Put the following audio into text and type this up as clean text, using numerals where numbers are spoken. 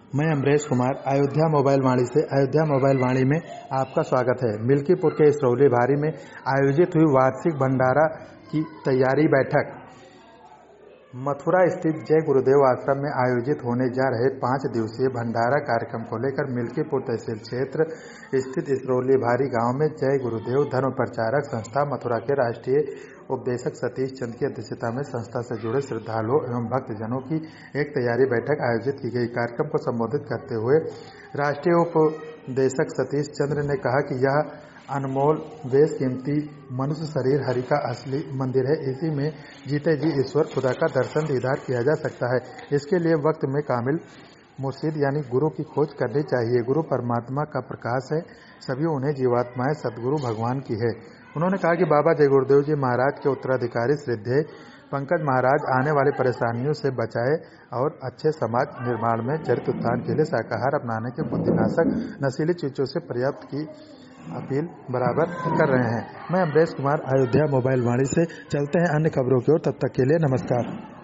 मैं अमरेश कुमार अयोध्या मोबाइल वाणी से अयोध्या मोबाइल वाणी में आपका स्वागत है। मिल्कीपुर के इसरौली भारी में आयोजित हुई वार्षिक भंडारा की तैयारी बैठक। मथुरा स्थित जय गुरुदेव आश्रम में आयोजित होने जा रहे 5 दिवसीय भंडारा कार्यक्रम को लेकर मिल्कीपुर तहसील क्षेत्र स्थित इसरौली भारी गांव में जय गुरुदेव धर्म प्रचारक संस्था मथुरा के राष्ट्रीय उपदेशक सतीश चंद की अध्यक्षता में संस्था से जुड़े श्रद्धालुओं एवं भक्तजनों की एक तैयारी बैठक आयोजित की गई। कार्यक्रम को संबोधित करते हुए राष्ट्रीय उपदेशक सतीश चंद्र ने कहा कि यह अनमोल बेशकीमती मनुष्य शरीर हरि का असली मंदिर है। इसी में जीते जी ईश्वर खुदा का दर्शन दीदार किया जा सकता है। इसके लिए वक्त में कामिल मुर्शिद यानी गुरु की खोज करनी चाहिए। गुरु परमात्मा का प्रकाश है, सभी उन्हें जीवात्माएं सदगुरु भगवान की है। उन्होंने कहा कि बाबा जय गुरुदेव जी महाराज के उत्तराधिकारी श्रद्धेय पंकज महाराज आने वाली परेशानियों से बचाए और अच्छे समाज निर्माण में चरित्र उत्थान के लिए शाकाहार अपनाने के बुद्धिनाशक नशीली चीजों से पर्याप्त की अपील बराबर कर रहे हैं। मैं अमरेश कुमार अयोध्या मोबाइल वाणी से। चलते हैं अन्य खबरों की ओर, तब तक के लिए नमस्कार।